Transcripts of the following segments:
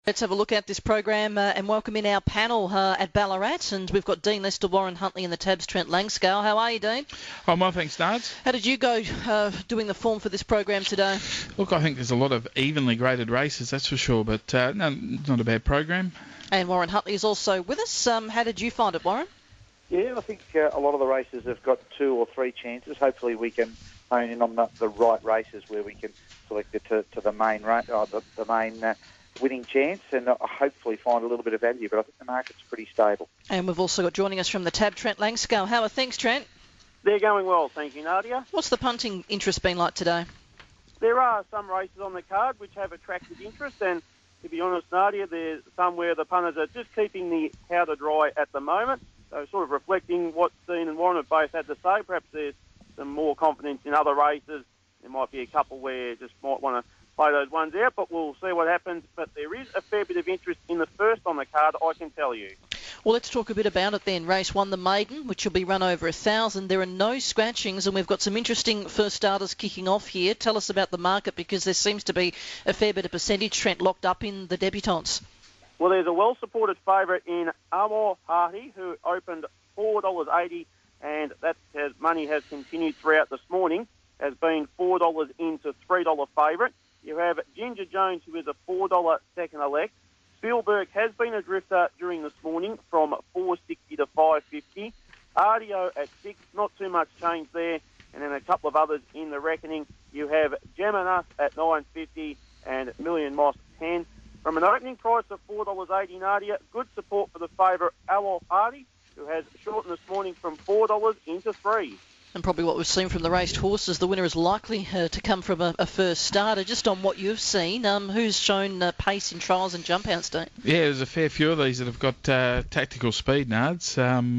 Let's have a look at this program and welcome in our panel at Ballarat. And we've got Dean Lester, Warren Huntley and the Tabs, Trent Langscale. How are you, Dean? Oh, well, thanks, Nards. How did you go doing the form for this program today? Look, I think there's a lot of evenly graded races, that's for sure, but no, not a bad program. And Warren Huntley is also with us. How did you find it, Warren? Yeah, I think a lot of the races have got 2 or 3 chances. Hopefully we can hone in on the right races where we can select it to the main the main winning chance and hopefully find a little bit of value. But I think the market's pretty stable. And we've also got joining us from the Tab, Trent Langscale. How are things, Trent? They're going well, thank you, Nadia. What's the punting interest been like today? There are some races on the card which have attracted interest, and to be honest, Nadia, there's some where the punters are just keeping the powder dry at the moment. So sort of reflecting what Dean and Warren have both had to say. Perhaps there's some more confidence in other races. There might be a couple where you just might want to play those ones out, but we'll see what happens. But there is a fair bit of interest in the first on the card, I can tell you. Well, let's talk a bit about it then. Race 1, the Maiden, which will be run over 1,000. There are no scratchings, and we've got some interesting first starters kicking off here. Tell us about the market, because there seems to be a fair bit of percentage, Trent, locked up in the debutantes. Well, there's a well-supported favourite in Amor Hardy, who opened $4.80, and that money has continued throughout this morning, has been $4 into $3 favourite. You have Ginger Jones, who is a $4 second elect. Spielberg has been a drifter during this morning from $4.60 to $5.50. Ardio at 6, not too much change there. And then a couple of others in the reckoning. You have Geminus at $9.50 and Million Moss 10. From an opening price of $4.80, Nadia, good support for the favourite Alor Hardy, who has shortened this morning from $4 into $3. And probably what we've seen from the raced horses, the winner is likely to come from a first starter. Just on what you've seen, who's shown pace in trials and jump outs, Dave? Yeah, there's a fair few of these that have got tactical speed, Nards.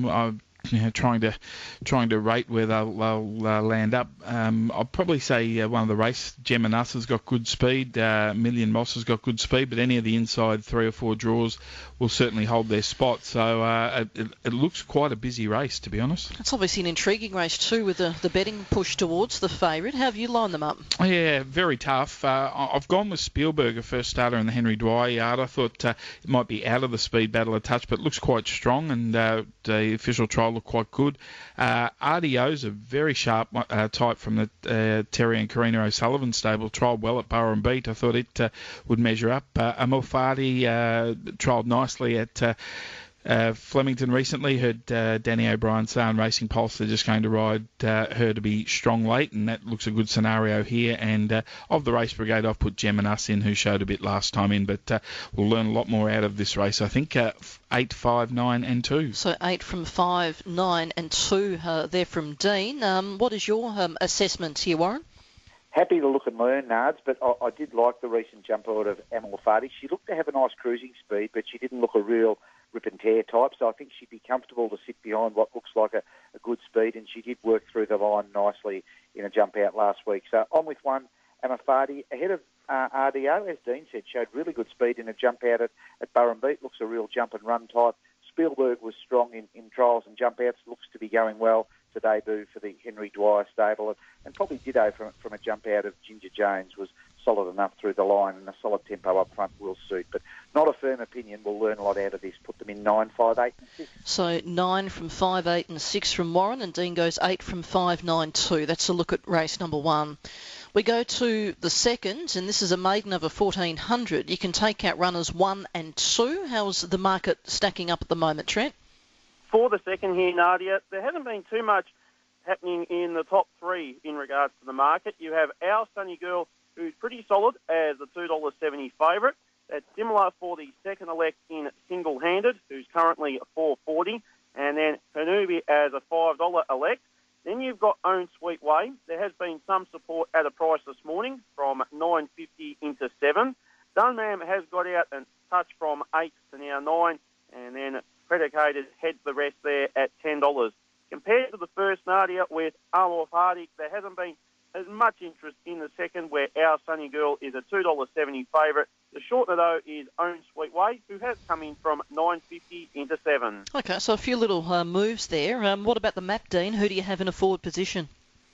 Trying to rate where they'll land up. I'll probably say one of the race, Geminus has got good speed, Million Moss has got good speed, but any of the inside 3 or 4 draws will certainly hold their spot. So it looks quite a busy race, to be honest. It's obviously an intriguing race too, with the betting push towards the favourite. How have you lined them up? Yeah, very tough. I've gone with Spielberg, a first starter in the Henry Dwyer yard. I thought it might be out of the speed battle a touch, but it looks quite strong, and the official trial looked quite good. RDO's a very sharp type from the Terry and Karina O'Sullivan stable. Trialled well at Burra and Beat. I thought it would measure up. Amalfati trialled nicely at Flemington recently. Heard Danny O'Brien say on Racing Pulse they're just going to ride her to be strong late, and that looks a good scenario here. And of the race brigade, I've put Geminus in, who showed a bit last time in, but we'll learn a lot more out of this race. I think 8, 5, 9 and 2. So 8 from 5, 9 and 2 there from Dean. What is your assessment here, Warren? Happy to look and learn, Nards, but I did like the recent jump out of Amal Fadi. She looked to have a nice cruising speed, but she didn't look a real rip and tear type, so I think she'd be comfortable to sit behind what looks like a good speed, and she did work through the line nicely in a jump out last week. So I'm with one, Amafadi, ahead of RDO, as Dean said, showed really good speed in a jump out at Burra and Beat, looks a real jump and run type. Spielberg was strong in trials and jump outs, looks to be going well to debut for the Henry Dwyer stable, and probably ditto from a jump out of Ginger Jones was solid enough through the line, and a solid tempo up front will suit. But not a firm opinion. We'll learn a lot out of this. Put them in 9, 5, 8 and 6. So 9 from 5, 8 and 6 from Warren, and Dean goes 8 from 5, 9, 2. That's a look at race number 1. We go to the second, and this is a maiden over 1,400. You can take out runners 1 and 2. How's the market stacking up at the moment, Trent? For the second here, Nadia, there hasn't been too much happening in the top 3 in regards to the market. You have Our Sunny Girl, who's pretty solid as a $2.70 favourite. That's similar for the second elect in Single Handed, who's currently $4.40, and then Hanubi as a $5 elect. Then you've got Own Sweet Way. There has been some support at a price this morning from $9.50 into $7. Dunman has got out and touched from $8 to now $9, and then Predicated heads the rest there at $10. Compared to the first, Nadia, with Amor Hardy, there hasn't been as much interest in the second, where Our Sunny Girl is a $2.70 favourite. The shortener, though, is Own Sweet Way, who has come in from $9.50 into $7. Okay, so a few little moves there. What about the map, Dean? Who do you have in a forward position?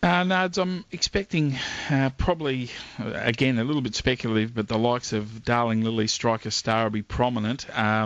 Nards, I'm expecting probably, again, a little bit speculative, but the likes of Darling Lily, Striker Star will be prominent.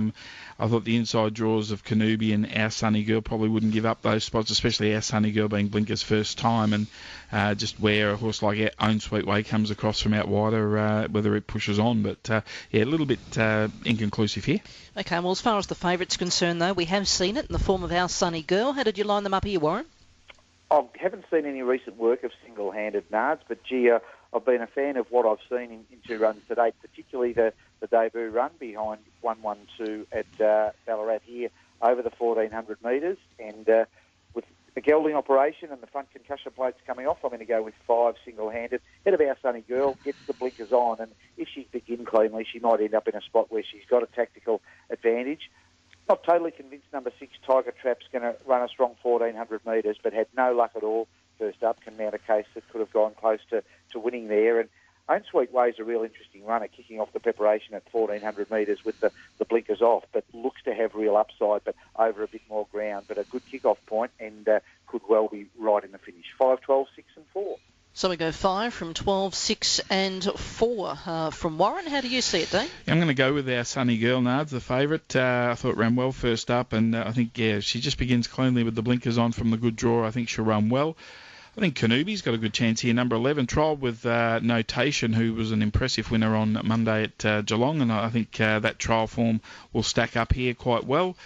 I thought the inside draws of Kanubi and Our Sunny Girl probably wouldn't give up those spots, especially Our Sunny Girl being Blinker's first time, and just where a horse like Own Sweet Way comes across from out wider, whether it pushes on. But, a little bit inconclusive here. Okay, well, as far as the favourite's concerned, though, we have seen it in the form of Our Sunny Girl. How did you line them up here, Warren? I haven't seen any recent work of single-handed Nards, but gee, I've been a fan of what I've seen in 2 runs to date, particularly the debut run behind 112 at Ballarat here over the 1400 metres. And with the gelding operation and the front concussion plates coming off, I'm going to go with 5 single-handed. Head of Our Sunny Girl gets the blinkers on, and if she begins cleanly, she might end up in a spot where she's got a tactical advantage. Not totally convinced number 6, Tiger Trap's going to run a strong 1,400 metres, but had no luck at all first up. Can mount a case that could have gone close to winning there. And Own Sweet Way's a real interesting runner, kicking off the preparation at 1,400 metres with the blinkers off, but looks to have real upside, but over a bit more ground. But a good kick-off point and could well be right in the finish. 5, 12, 6 and 4. So we go 5 from 12, 6 and 4 from Warren. How do you see it, Dean? Yeah, I'm going to go with Our Sunny Girl, Nards, the favourite. I thought ran well first up, and I think, she just begins cleanly with the blinkers on from the good draw. I think she'll run well. I think Kanubi's got a good chance here. Number 11, trialled with Notation, who was an impressive winner on Monday at Geelong, and I think that trial form will stack up here quite well.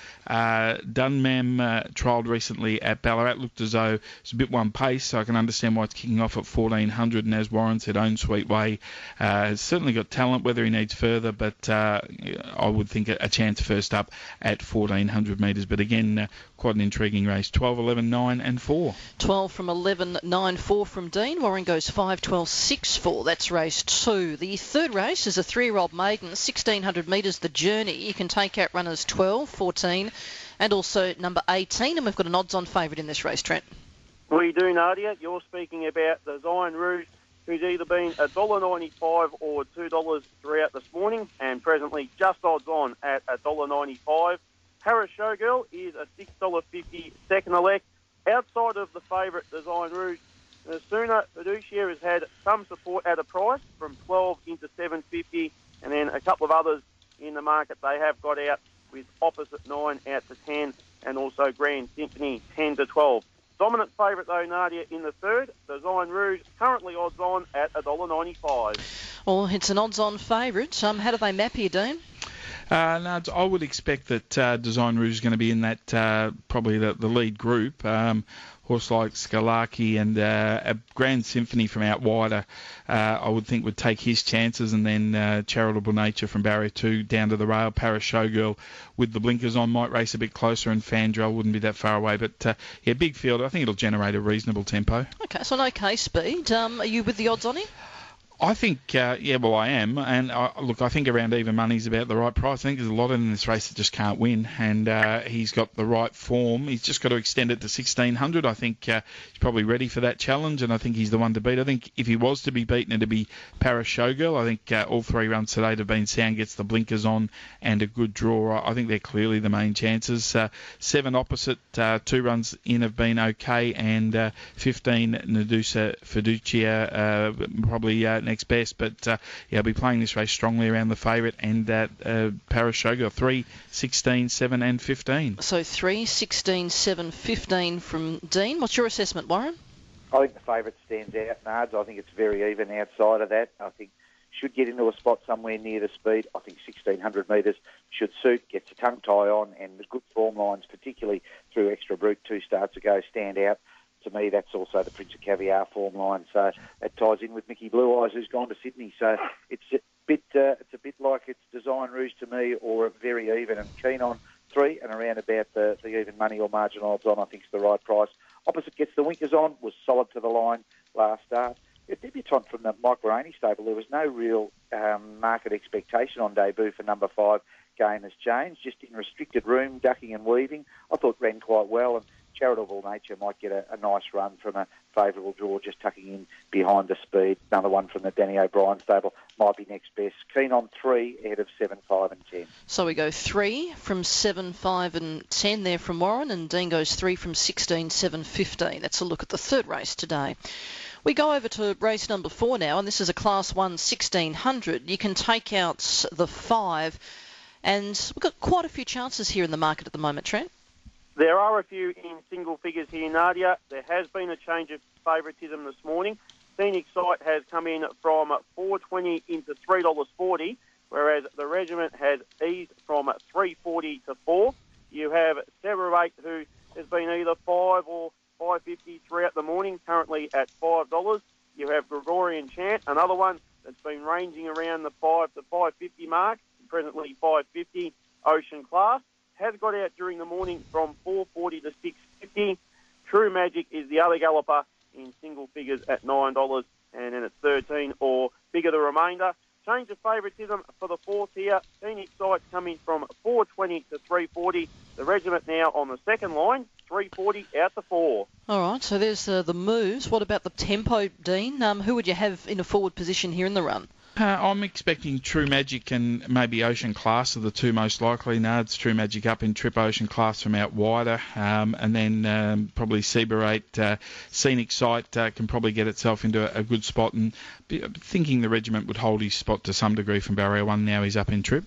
Dunman trialled recently at Ballarat, looked as though it's a bit one pace, so I can understand why it's kicking off at 1,400, and as Warren said, Own Sweet Way has certainly got talent, whether he needs further, but I would think a chance first up at 1,400 metres, but again, quite an intriguing race. 12, 11, 9 and 4. 12 from 11, 9, 4 from Dean. Warren goes 5, 12, 6, 4. That's race 2. The third race is a 3-year-old maiden, 1,600 metres, the Journey. You can take out runners 12, 14 and also number 18. And we've got an odds-on favourite in this race, Trent. We do, Nadia. You're speaking about the Zion Rouge, who's either been $1.95 or $2 throughout this morning, and presently just odds on at $1.95. Paris Showgirl is a $6.50 second elect. Outside of the favourite, the Zion Rouge, Sooner Fiducia has had some support at a price from 12 into $7.50, and then a couple of others in the market they have got out with Opposite 9 out to 10, and also Grand Symphony 10 to 12. Dominant favourite though, Nadia, in the third, the Zion Rouge, currently odds on at $1.95. Well, it's an odds-on favourite. How do they map here, Dean? No, I would expect that Design Rouge is going to be in that probably the lead group. Horse like Skalaki and a Grand Symphony from out wider, I would think would take his chances, and then Charitable Nature from Barrier 2 down to the rail. Paris Showgirl with the blinkers on might race a bit closer, and Fandrel wouldn't be that far away. But big field. I think it'll generate a reasonable tempo. Okay, so no K speed. Are you with the odds on him? I think, I am. And look, I think around even money's about the right price. I think there's a lot in this race that just can't win. And he's got the right form. He's just got to extend it to 1,600. I think he's probably ready for that challenge. And I think he's the one to beat. I think if he was to be beaten, it'd be Paris Showgirl. I think all 3 runs today have been sound, gets the blinkers on and a good draw. I think they're clearly the main chances. 7 Opposite, 2 runs in have been okay. And 15 Nadusa Fiducia, probably next best, but I'll be playing this race strongly around the favourite and that Paris Showgirl. 3, 16, 7 and 15. So 3, 16, 7, 15 from Dean. What's your assessment, Warren? I think the favourite stands out, Nards. I think it's very even outside of that. I think should get into a spot somewhere near the speed. I think 1,600 metres should suit, gets a tongue tie on, and the good form lines, particularly through Extra Brute 2 starts ago, stand out. To me, that's also the Prince of Caviar form line. So that ties in with Mickey Blue Eyes, who's gone to Sydney. So it's a bit like it's Design Rouge to me, or a very even. And keen on 3 and around about the even money or margin odds on, I think is the right price. Opposite gets the winkers on, was solid to the line last start. A debutant from the Mike Rainey stable. There was no real market expectation on debut for number 5. Game has changed, just in restricted room, ducking and weaving. I thought ran quite well, and Charitable Nature might get a nice run from a favourable draw, just tucking in behind the speed. Another one from the Danny O'Brien stable might be next best. Keen on 3 ahead of 7, 5 and 10. So we go 3 from 7, 5 and 10 there from Warren, and Dean goes 3 from 16, 7, 15. That's a look at the third race today. We go over to race number 4 now, and this is a Class 1 1600. You can take out the 5, and we've got quite a few chances here in the market at the moment, Trent. There are a few in single figures here, Nadia. There has been a change of favouritism this morning. Scenic Sight has come in from $4.20 into $3.40, whereas the Regiment has eased from $3.40 to $4. You have Severate, who has been either $5 or $5.50 throughout the morning, currently at $5. You have Gregorian Chant, another one that's been ranging around the $5 to $5.50 mark, presently $5.50. Ocean Class has got out during the morning from $4.40 to $6.50. True Magic is the other galloper in single figures at $9, and then it's 13 or bigger the remainder. Change of favouritism for the fourth here. Scenic Sight coming from $4.20 to $3.40. The Regiment now on the second line, $3.40 out to 4. All right, so there's the moves. What about the tempo, Dean? Who would you have in a forward position here in the run? I'm expecting True Magic and maybe Ocean Class are the two most likely. It's True Magic up in trip, Ocean Class from out wider, and then probably Seberate. Scenic Sight can probably get itself into a good spot, and thinking the Regiment would hold his spot to some degree from barrier 1. Now he's up in trip.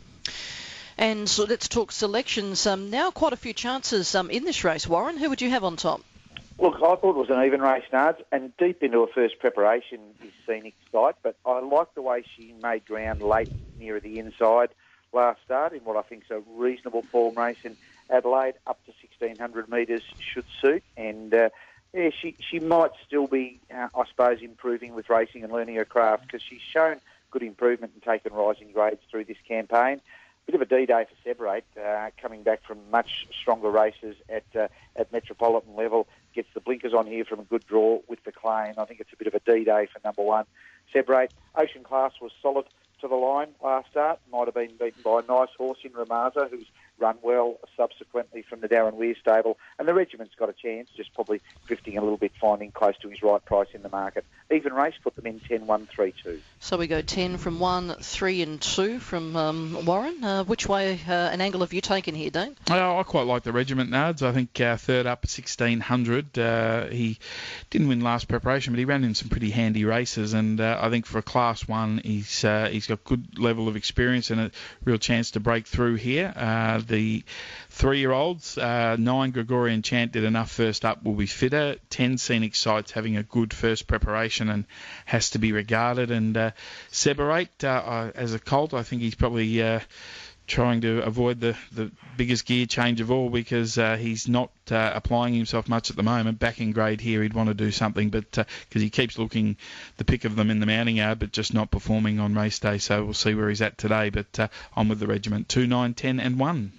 And so let's talk selections. Now quite a few chances in this race, Warren. Who would you have on top? Look, I thought it was an even race, Nards, and deep into her first preparation is Scenic Sight, but I like the way she made ground late near the inside last start in what I think is a reasonable form race in Adelaide. Up to 1,600 metres should suit, and she might still be, I suppose, improving with racing and learning her craft, because she's shown good improvement and taken rising grades through this campaign. Bit of a D-Day for Seberate, coming back from much stronger races at metropolitan level. Gets the blinkers on here from a good draw with the claim. I think it's a bit of a D-Day for number 1. Seberate. Ocean Class was solid to the line last start. Might have been beaten by a nice horse in Ramaza, who's run well subsequently from the Darren Weir stable. And the Regiment's got a chance, just probably drifting a little bit, finding close to his right price in the market. Even race, put them in 10, 1, 3, 2. So we go 10 from 1, 3 and 2 from Warren. Which way an angle have you taken here, Dane? I quite like the Regiment, Nards. I think third up at 1,600. He didn't win last preparation, but he ran in some pretty handy races, and I think for a Class 1, he's got good level of experience and a real chance to break through here. The 3-year-olds, 9 Gregorian Chant did enough first up, will be fitter. 10 Scenic Sights having a good first preparation and has to be regarded. And Seberate, as a colt, I think he's probably trying to avoid the biggest gear change of all, because he's not applying himself much at the moment. Back in grade here, he'd want to do something, but because he keeps looking the pick of them in the mounting yard, but just not performing on race day. So we'll see where he's at today. But I'm with the Regiment. 2, 9, 10 and 1.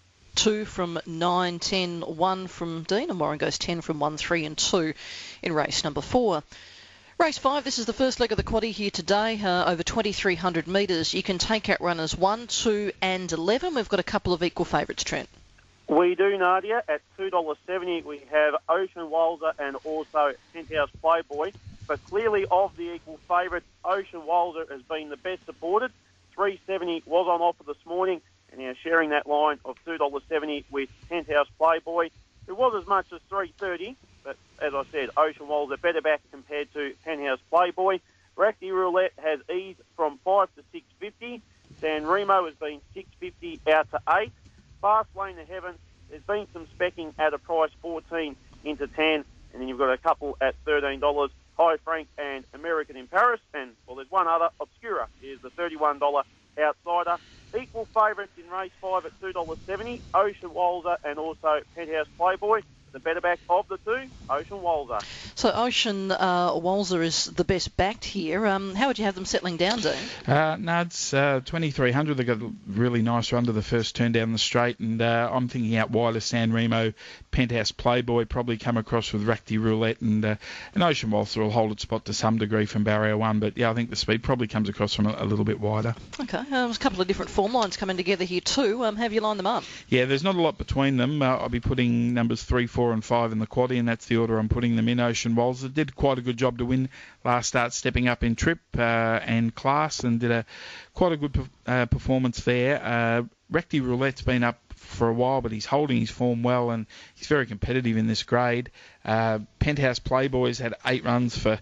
2 from 9, 10, 1 from Dean, and Warren goes 10 from 1, 3 and 2 in race number 4. Race 5, this is the first leg of the quaddie here today, over 2,300 metres. You can take out runners 1, 2 and 11. We've got a couple of equal favourites, Trent. We do, Nadia. At $2.70, we have Ocean Walzer and also Penthouse Playboy. But clearly of the equal favourites, Ocean Walzer has been the best supported. $3.70 was on offer this morning, and now sharing that line of $2.70 with Penthouse Playboy, who was as much as $3.30. But as I said, Ocean Walzer better back compared to Penthouse Playboy. Racty Roulette has eased from 5 to 6.50. San Remo has been 6.50 out to 8. Fast Lane to Heaven, there's been some specking at a price 14 into 10. And then you've got a couple at $13. High Frank and American in Paris. And, well, there's one other. Obscura is the $31 outsider. Equal favourites in race 5 at $2.70. Ocean Walzer and also Penthouse Playboy. The better back of the two, Ocean Walzer. So Ocean Walzer is the best backed here. How would you have them settling down, Dean? It's 2,300. They got a really nice run to the first turn down the straight, and I'm thinking out wider. San Remo, Penthouse Playboy probably come across with Racty Roulette, and Ocean Walzer will hold its spot to some degree from barrier 1. But yeah, I think the speed probably comes across from a little bit wider. Okay, there's a couple of different form lines coming together here too. Have you lined them up? Yeah, there's not a lot between them. I'll be putting numbers 3, 4 4 and 5 in the quaddie, and that's the order I'm putting them in. Ocean Walzer did quite a good job to win last start, stepping up in trip and class, and did quite a good performance there. Recti Roulette's been up for a while, but he's holding his form well, and he's very competitive in this grade. Penthouse Playboy's had 8 runs for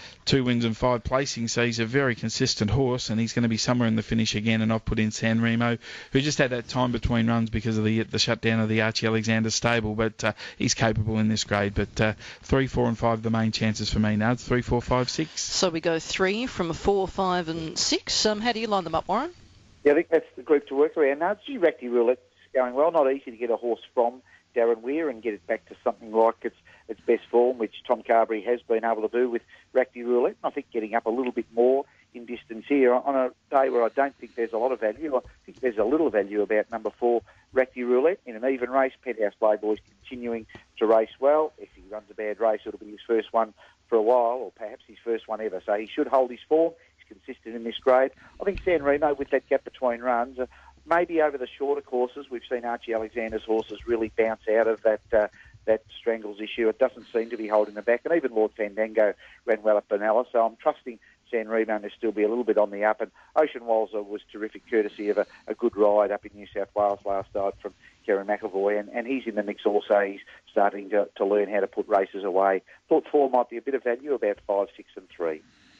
2 wins and 5 placings, so he's a very consistent horse, and he's going to be somewhere in the finish again. And I've put in San Remo, who just had that time between runs because of the shutdown of the Archie Alexander stable, but he's capable in this grade. But 3, 4 and 5 the main chances for me, Nuds. 3, 4, 5, 6. So we go 3 from 4, 5 and 6. How do you line them up, Warren? Yeah, I think that's the group to work around. Now, Recti Roulette's going well. Not easy to get a horse from Darren Weir and get it back to something like its best form, which Tom Carberry has been able to do with Recti Roulette. I think getting up a little bit more in distance here on a day where I don't think there's a lot of value. I think there's a little value about number 4, Recti Roulette. In an even race, Penthouse Playboy's continuing to race well. If he runs a bad race, it'll be his first one for a while, or perhaps his first one ever. So he should hold his form. He's consistent in this grade. I think San Remo, with that gap between runs, maybe over the shorter courses, we've seen Archie Alexander's horses really bounce out of that strangles issue. It doesn't seem to be holding them back. And even Lord Fandango ran well at Benalla, so I'm trusting San Remo to still be a little bit on the up. And Ocean Walzer was terrific, courtesy of a good ride up in New South Wales last night from Kieran McEvoy, and he's in the mix also. He's starting to learn how to put races away. Thought 4 might be a bit of value, about 5, 6 and 3.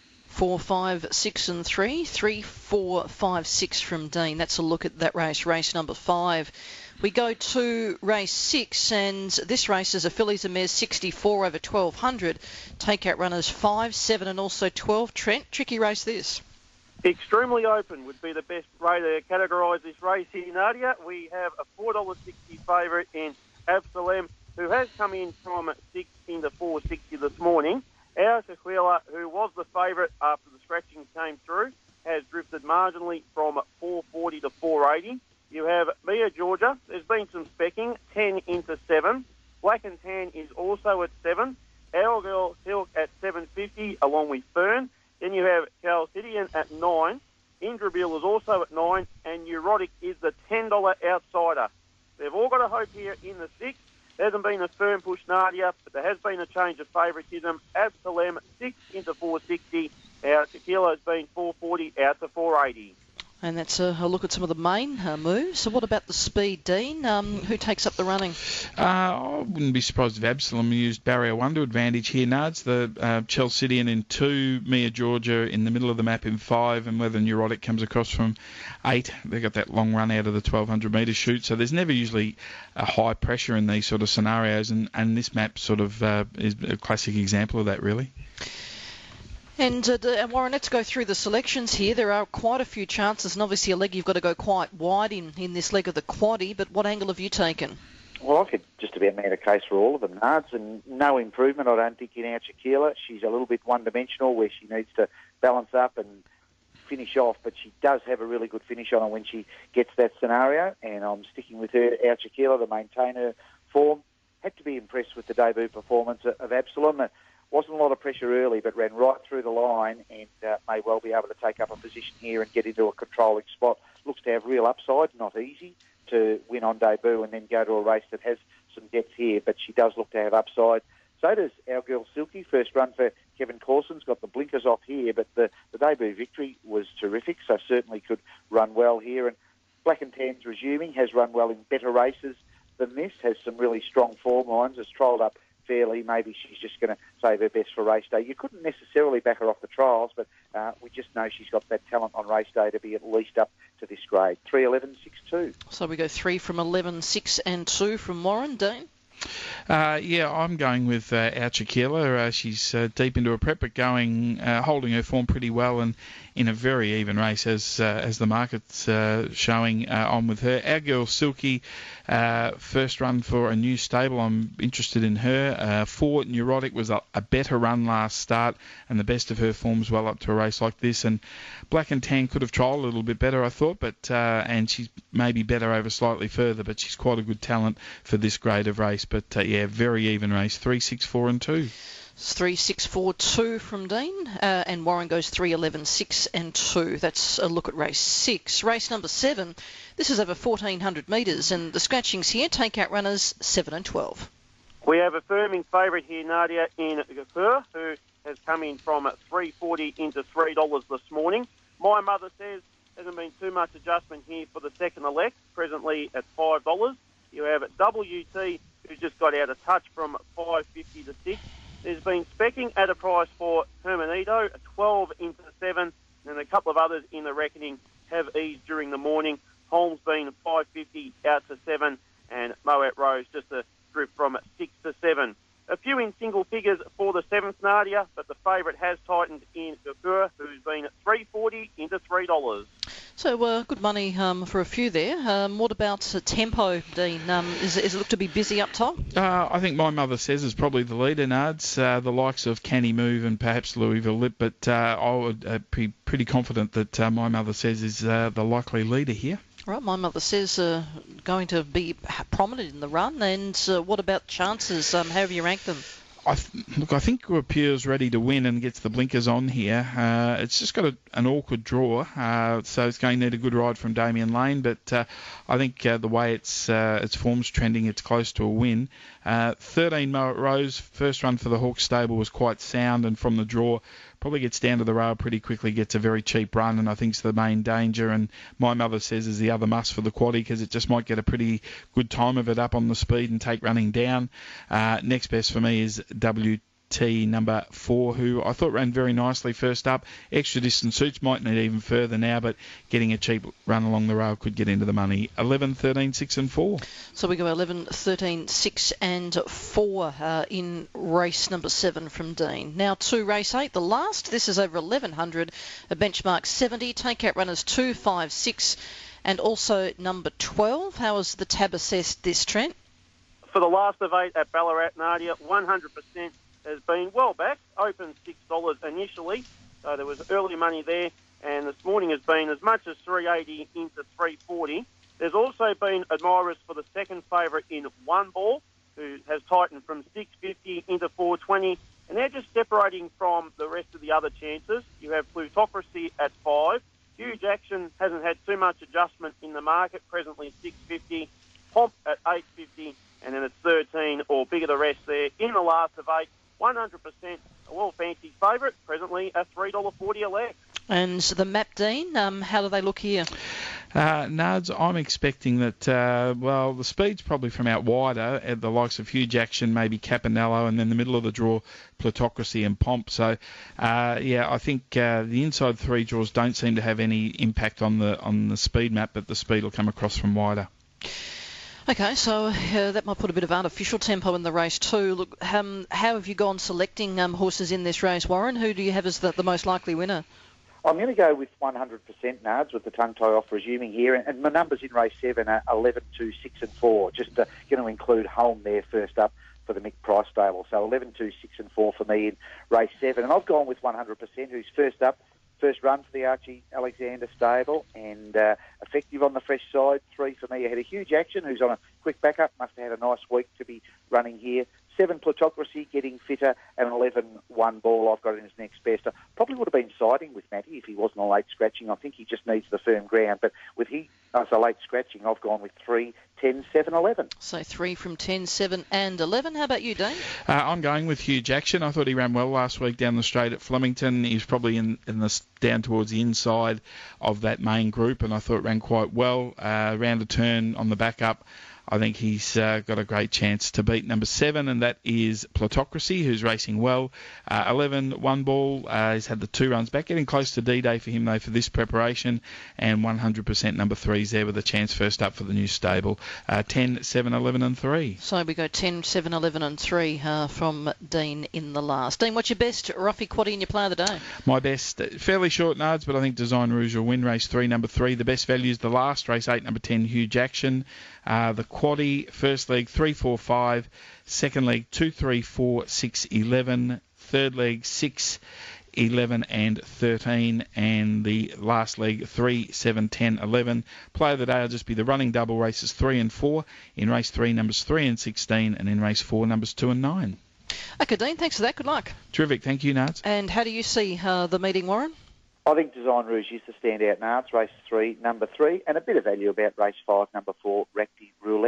4, 5, 6 and 3. 3, 4, 5, 6 from Dean. That's a look at that race number 5. We go to race 6, and this race is a fillies and mares 64 over 1200. Take out runners 5, 7 and also 12. Trent, tricky race this. Extremely open would be the best way to categorise this race here, Nadia. We have a $4.60 favourite in Absalem, who has come in from 6 into 4.60 this morning. Our Sequila, who was the favourite after the scratching came through, has drifted marginally from 4.40 to 4.80. You have Mia Georgia. There's been some specking, 10 into 7. Black and Tan is also at 7. Our Girl Silk at 7.50, along with Fern. Then you have Chalcidian at 9. Indrabil is also at 9. And Neurotic is the $10 outsider. They've all got a hope here in the 6th. There hasn't been a firm push, Nadia, but there has been a change of favouritism. Absalem, 6 into 4.60. Our Tequila has been 4.40 out to 4.80. And that's a look at some of the main moves. So what about the speed, Dean? Who takes up the running? I wouldn't be surprised if Absalom used barrier 1 to advantage here, Nards. The Chalcidian in 2, Mia Georgia in the middle of the map in 5, and whether Neurotic comes across from 8. They've got that long run out of the 1,200 metre chute, so there's never usually a high pressure in these sort of scenarios, and this map sort of is a classic example of that, really. And Warren, let's go through the selections here. There are quite a few chances, and obviously a leg you've got to go quite wide in this leg of the quaddie, but what angle have you taken? Well, I could just about make a case for all of them, Nards, and no improvement, I don't think, in our Shaquilla. She's a little bit one-dimensional where she needs to balance up and finish off, but she does have a really good finish on her when she gets that scenario, and I'm sticking with her, our Shaquilla, to maintain her form. Had to be impressed with the debut performance of Absalom. Wasn't a lot of pressure early, but ran right through the line and may well be able to take up a position here and get into a controlling spot. Looks to have real upside, not easy to win on debut and then go to a race that has some depth here, but she does look to have upside. So does Our Girl Silky. First run for Kevin Corson's got the blinkers off here, but the debut victory was terrific, so certainly could run well here. And Black and Tan's resuming, has run well in better races than this, has some really strong form lines, has trialled up fairly. Maybe she's just going to save her best for race day. You couldn't necessarily back her off the trials, but we just know she's got that talent on race day to be at least up to this grade. 3, 11, 6, 2. So we go 3 from 11, 6 and 2 from Warren. Dean? Yeah, I'm going with our Shaquilla. She's deep into a prep, but holding her form pretty well, and in a very even race as the market's showing. On with her. Our Girl Silky, first run for a new stable. I'm interested in her. 4, Neurotic was a better run last start, and the best of her form's well up to a race like this. And Black and Tan could have trialled a little bit better, I thought, but and she's maybe better over slightly further, but she's quite a good talent for this grade of race. But yeah, very even race. 3, 6, 4 and 2. It's 3, 6, 4, 2 from Dean, and Warren goes 3, 11, 6 and 2. That's a look at race 6. Race number 7, this is over 1,400 metres, and the scratchings here take out runners 7 and 12. We have a firming favourite here, Nadia, in Gafur, who has come in from $3.40 into $3 this morning. My Mother Says hasn't been too much adjustment here for the second elect, presently at $5. You have WT, who's just got out of touch from $5.50 to $6. There's been specking at a price for Hermanito, 12 into 7, and a couple of others in the reckoning have eased during the morning. Holmes been $5.50 out to 7, and Moet Rose just a drip from 6 to 7. A few in single figures for the 7th, Nadia, but the favourite has tightened in Gafur, who's been $3.40 into $3. So good money for a few there. What about tempo, Dean? Is it look to be busy up top? I think My Mother Says is probably the leader, Nards. The likes of Can He Move and perhaps Louisville Lip, but I would be pretty confident that My Mother Says is the likely leader here. Right, My Mother Says going to be prominent in the run. And what about chances? How have you ranked them? I think Guapier's ready to win and gets the blinkers on here. It's just got an awkward draw, so it's going to need a good ride from Damien Lane. But I think the way its form's trending, it's close to a win. 13 Moet Rose, first run for the Hawks stable was quite sound, and from the draw probably gets down to the rail pretty quickly, gets a very cheap run, and I think it's the main danger. And My Mother Says is the other must for the quaddie because it just might get a pretty good time of it up on the speed and take running down. Next best for me is WT number 4, who I thought ran very nicely first up. Extra distance suits might need even further now, but getting a cheap run along the rail could get into the money. 11, 13, 6 and 4. So we go 11, 13, 6 and 4 in race number 7 from Dean. Now to race 8, the last. This is over 1100, a benchmark 70. Take-out runners 2, 5, 6 and also number 12. How is the tab assessed this, Trent? For the last of 8 at Ballarat, Nadia, 100% has been well back, opened $6 initially, so there was early money there, and this morning has been as much as $3.80 into $3.40. There's also been admirers for the second favourite in One Ball, who has tightened from $6.50 into $4.20, and they're just separating from the rest of the other chances. You have Plutocracy at 5. Huge Action hasn't had too much adjustment in the market, presently $6.50. Pomp at $8.50, and then it's 13 or bigger the rest there. In the last of 8, 100% a well-fancied favourite, presently at $3.40 a leg. And the map, Dean, how do they look here? Nards, I'm expecting that, the speed's probably from out wider, at the likes of Huge Action, maybe Capanello, and then the middle of the draw, Plutocracy and Pomp. So, I think the inside 3 draws don't seem to have any impact on the speed map, but the speed will come across from wider. Okay, so that might put a bit of artificial tempo in the race too. Look, how have you gone selecting horses in this race, Warren? Who do you have as the most likely winner? I'm going to go with 100% Nards with the tongue tie off resuming here. And my numbers in race 7 are 11, 2, 6 and 4. Just going to include Home there first up for the Mick Price stable. So 11, 2, 6 and 4 for me in race 7. And I've gone with 100%, who's first up. First run for the Archie Alexander stable, and effective on the fresh side. 3 for me ahead of Huge Action, who's on a quick backup. Must have had a nice week to be running here. 7 Plutocracy getting fitter, and 11 One Ball I've got in his next best. I probably would have been siding with Matty if he wasn't a late scratching. I think he just needs the firm ground, but with a late scratching, I've gone with 3, 10, 7, 11. So 3 from 10, 7 and 11. How about you, Dane? I'm going with Huge Action. I thought he ran well last week down the straight at Flemington. He's probably in the down towards the inside of that main group, and I thought ran quite well. Round a turn on the back up. I think he's got a great chance to beat number 7, and that is Plutocracy, who's racing well. 11, One Ball, he's had the 2 runs back, getting close to D-Day for him, though, for this preparation, and 100% number 3's there with a chance first up for the new stable. 10, 7, 11 and 3. So we go 10, 7, 11 and 3 from Dean in the last. Dean, what's your best roughy quaddie in your play of the day? My best, fairly short Nards, but I think Design Rouge will win race 3, number 3. The best value is the last, race 8, number 10, Huge Action. The quaddie, first leg 3, 4, 5, second leg 2, 3, 4, 6, 11, third leg 6, 11 and 13, and the last leg 3, 7, 10, 11. Play of the day will just be the running double races 3 and 4. In race 3, numbers 3 and 16, and in race 4, numbers 2 and 9. Okay, Dean, thanks for that. Good luck. Terrific. Thank you, Nards. And how do you see the meeting, Warren? I think Design Rouge is the standout Nards, race 3, number 3, and a bit of value about race 5, number 4, Racti Roulette.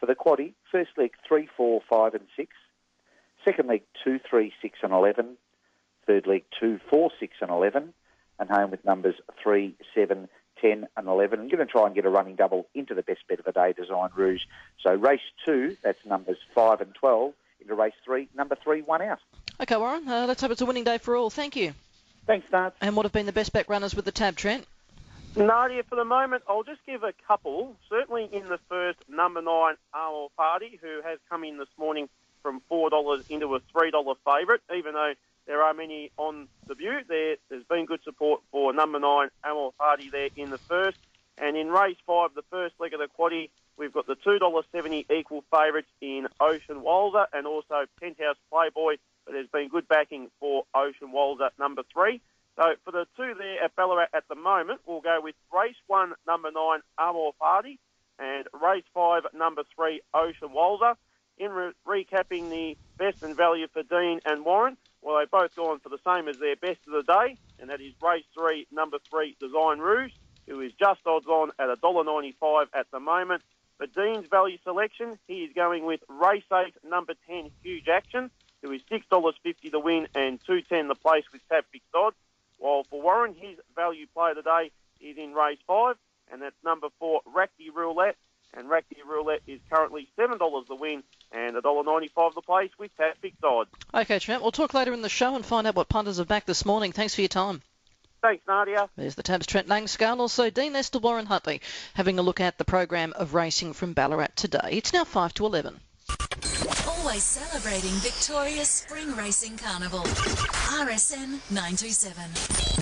For the quaddie, first leg 3, 4, 5 and 6. Second leg 2, 3, 6 and 11. Third leg 2, 4, 6 and 11. And home with numbers 3, 7, 10 and 11. I'm going to try and get a running double into the best bet of the day, Design Rouge. So race 2, that's numbers 5 and 12. Into race 3, number 3, 1 out. OK, Warren, let's hope it's a winning day for all. Thank you. Thanks, Nats. And what have been the best back runners with the tab, Trent? Nadia, for the moment, I'll just give a couple. Certainly in the first, number 9, Armour Party, who has come in this morning from $4 into a $3 favourite, even though there are many on the view. There's been good support for number 9, Armour Party there in the first. And in race 5, the first leg of the quaddie, we've got the $2.70 equal favourites in Ocean Walser and also Penthouse Playboy, but there's been good backing for Ocean Walser, number 3. So for the two there at Ballarat at the moment, we'll go with race 1, number 9, Armour Party, and race 5, number 3, Ocean Walser. In recapping the best and value for Dean and Warren, well, they've both gone for the same as their best of the day, and that is race 3, number 3, Design Rouge, who is just odds on at $1.95 at the moment. For Dean's value selection, he is going with race 8, number 10, Huge Action, who is $6.50 to win and $2.10 the place with tab fixed odds. While for Warren, his value play today is in race 5, and that's number 4, Racty Roulette. And Racty Roulette is currently $7 the win and $1.95 the place with tab fixed odds. OK, Trent, we'll talk later in the show and find out what punters have backed this morning. Thanks for your time. Thanks, Nadia. There's the tabs, Trent Langscale, also Dean Esther, Warren Hutley, having a look at the program of racing from Ballarat today. It's now 5 to 11. Always celebrating Victoria's Spring Racing Carnival. RSN 927.